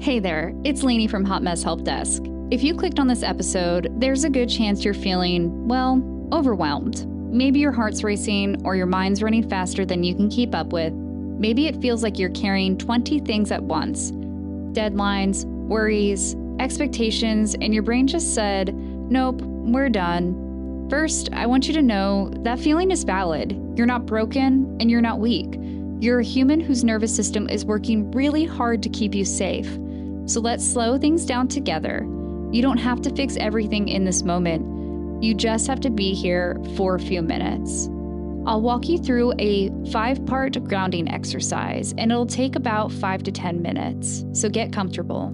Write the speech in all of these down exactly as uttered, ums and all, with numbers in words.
Hey there, it's Lainey from Hot Mess Help Desk. If you clicked on this episode, there's a good chance you're feeling, well, overwhelmed. Maybe your heart's racing or your mind's running faster than you can keep up with. Maybe it feels like you're carrying twenty things at once. Deadlines, worries, expectations, and your brain just said, nope, we're done. First, I want you to know that feeling is valid. You're not broken and you're not weak. You're a human whose nervous system is working really hard to keep you safe. So let's slow things down together. You don't have to fix everything in this moment. You just have to be here for a few minutes. I'll walk you through a five-part grounding exercise, and it'll take about five to ten minutes. So get comfortable.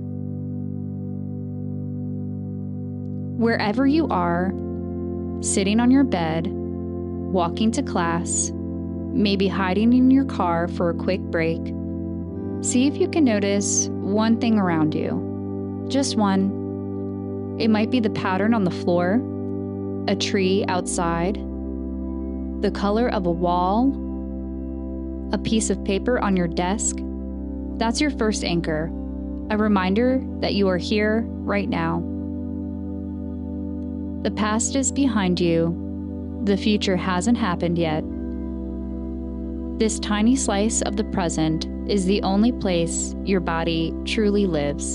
Wherever you are, sitting on your bed, walking to class, maybe hiding in your car for a quick break, see if you can notice one thing around you. Just one. It might be the pattern on the floor, a tree outside, the color of a wall, a piece of paper on your desk. That's your first anchor, a reminder that you are here right now. The past is behind you. The future hasn't happened yet. This tiny slice of the present is the only place your body truly lives.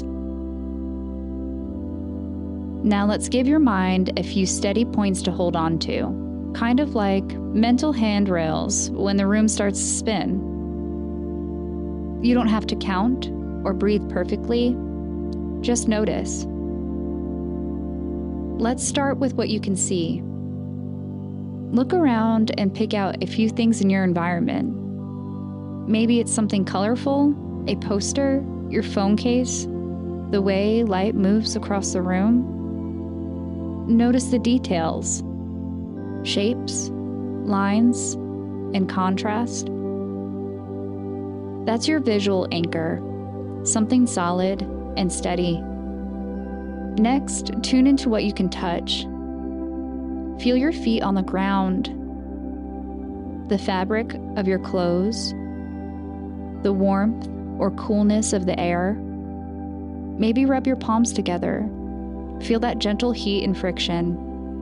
Now let's give your mind a few steady points to hold on to, kind of like mental handrails when the room starts to spin. You don't have to count or breathe perfectly, just notice. Let's start with what you can see. Look around and pick out a few things in your environment. Maybe it's something colorful, a poster, your phone case, the way light moves across the room. Notice the details, shapes, lines, and contrast. That's your visual anchor, something solid and steady. Next, tune into what you can touch. Feel your feet on the ground, the fabric of your clothes, the warmth or coolness of the air. Maybe rub your palms together. Feel that gentle heat and friction.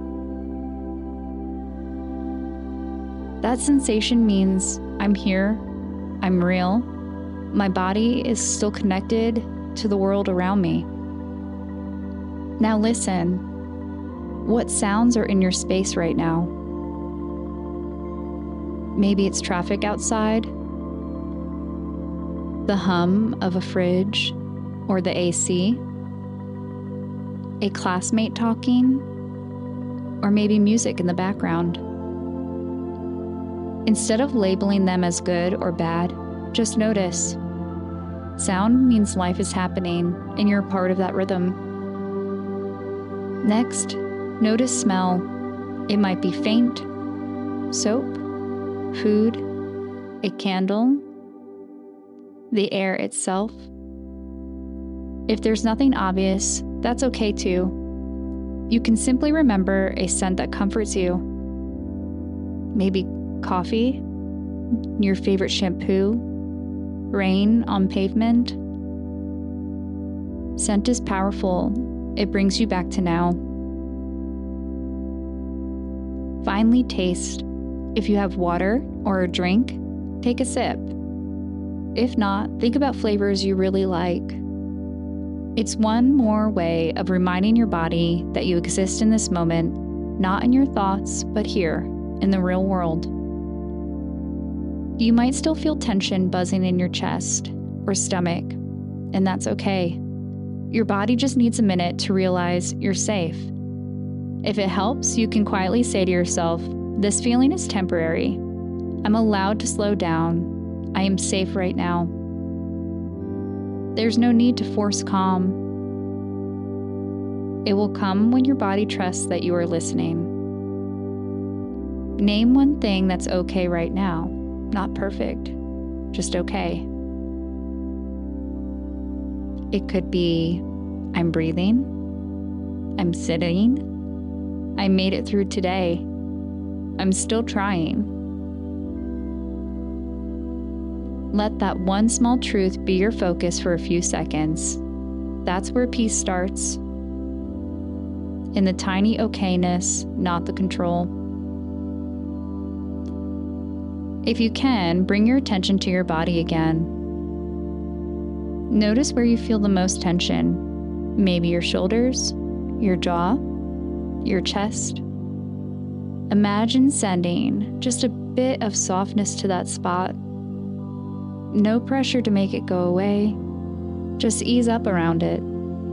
That sensation means I'm here, I'm real, my body is still connected to the world around me. Now listen. What sounds are in your space right now? Maybe it's traffic outside, the hum of a fridge or the A C, a classmate talking, or maybe music in the background. Instead of labeling them as good or bad, just notice. Sound means life is happening and you're a part of that rhythm. Next, notice smell. It might be faint, soap, food, a candle, the air itself. If there's nothing obvious, that's okay too. You can simply remember a scent that comforts you. Maybe coffee, your favorite shampoo, rain on pavement. Scent is powerful. It brings you back to now. Finally, taste. If you have water or a drink, take a sip. If not, think about flavors you really like. It's one more way of reminding your body that you exist in this moment, not in your thoughts, but here, in the real world. You might still feel tension buzzing in your chest or stomach, and that's okay. Your body just needs a minute to realize you're safe. If it helps, you can quietly say to yourself, this feeling is temporary. I'm allowed to slow down. I am safe right now. There's no need to force calm. It will come when your body trusts that you are listening. Name one thing that's okay right now. Not perfect, just okay. It could be, I'm breathing, I'm sitting, I made it through today, I'm still trying. Let that one small truth be your focus for a few seconds. That's where peace starts. In the tiny okayness, not the control. If you can, bring your attention to your body again. Notice where you feel the most tension. Maybe your shoulders, your jaw, your chest. Imagine sending just a bit of softness to that spot. No pressure to make it go away. Just ease up around it.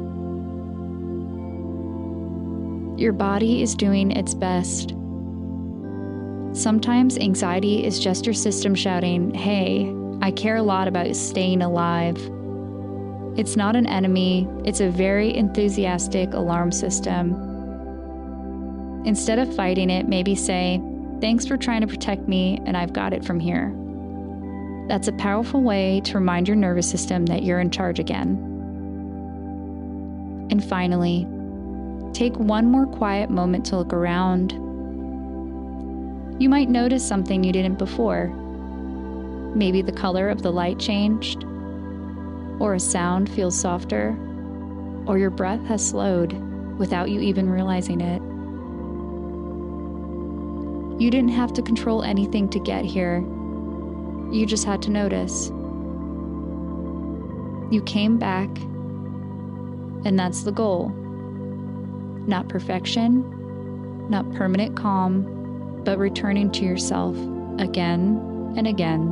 Your body is doing its best. Sometimes anxiety is just your system shouting, "Hey, I care a lot about staying alive." It's not an enemy, it's a very enthusiastic alarm system. Instead of fighting it, maybe say, "Thanks for trying to protect me, and I've got it from here." That's a powerful way to remind your nervous system that you're in charge again. And finally, take one more quiet moment to look around. You might notice something you didn't before. Maybe the color of the light changed, or a sound feels softer, or your breath has slowed without you even realizing it. You didn't have to control anything to get here. You just had to notice. You came back, and that's the goal. Not perfection, not permanent calm, but returning to yourself again and again.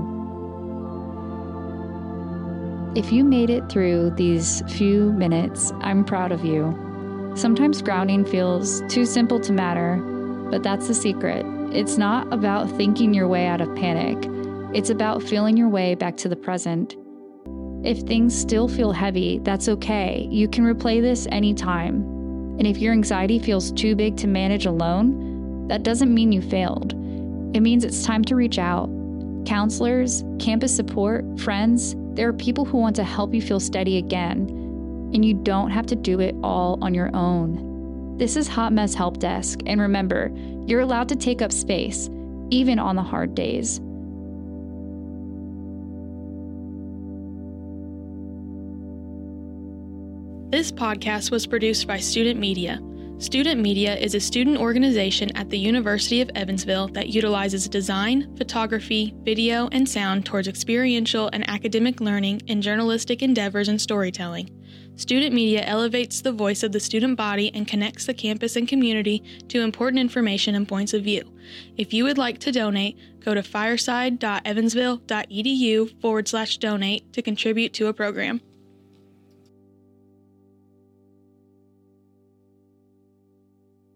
If you made it through these few minutes, I'm proud of you. Sometimes grounding feels too simple to matter, but that's the secret. It's not about thinking your way out of panic. It's about feeling your way back to the present. If things still feel heavy, that's okay. You can replay this anytime. And if your anxiety feels too big to manage alone, that doesn't mean you failed. It means it's time to reach out. Counselors, campus support, friends, there are people who want to help you feel steady again. And you don't have to do it all on your own. This is Hot Mess Help Desk, and remember, you're allowed to take up space, even on the hard days. This podcast was produced by Student Media. Student Media is a student organization at the University of Evansville that utilizes design, photography, video, and sound towards experiential and academic learning in journalistic endeavors and storytelling. Student Media elevates the voice of the student body and connects the campus and community to important information and points of view. If you would like to donate, go to fireside.evansville.edu forward slash donate to contribute to a program.